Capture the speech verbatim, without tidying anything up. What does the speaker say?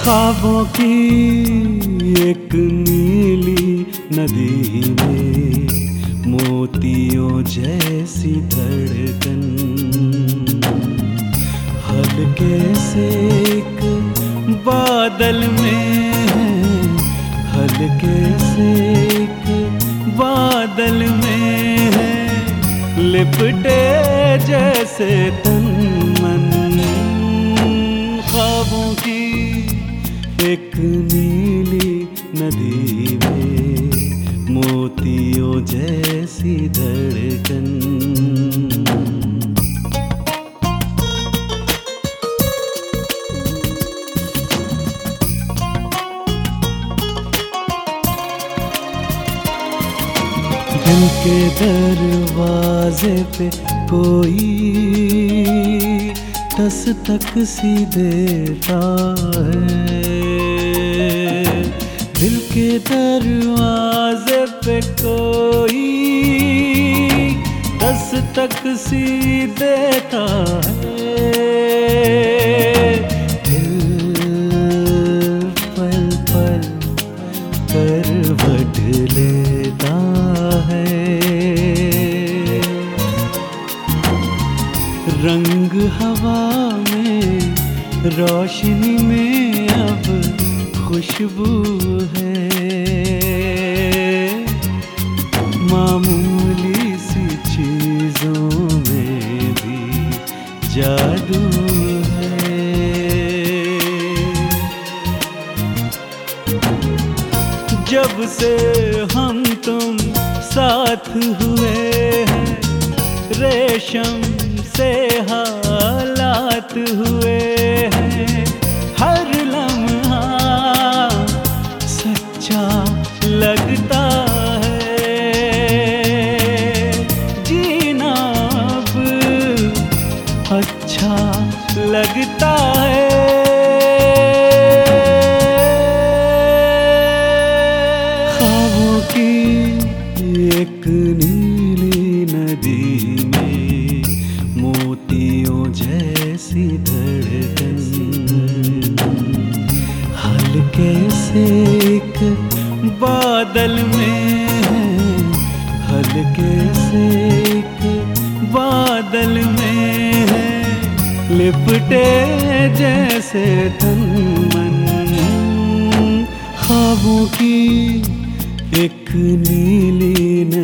ख्वाबों की एक नीली नदी में मोतियों जैसी धड़कन, हल्के से एक बादल में, हल्के से एक बादल में है, लिपटे जैसे तन मन। ख्वाबों की एक नीली नदी में मोतियों जैसी धड़कन। दिल के दरवाजे पे कोई दस्तक सी देता है, दिल के दरवाजे पे कोई दस्तक सी देता है। दिल पल पल करवट लेता है, रंग हवा में, रोशनी में अब खुशबू है, मामूली सी चीजों में भी जादू है। जब से हम तुम साथ हुए हैं, रेशम से हालात हुए हैं, हर लम्हा सच्चा लगता है, जीना अब अच्छा लगता है। ख्वाबों की एक नीली नदी में मोतियों जैसी धड़कन, हल्के से एक बादल में, हल्के से एक बादल में है, लिपटे जैसे तन मन। ख्वाबों की एक नीली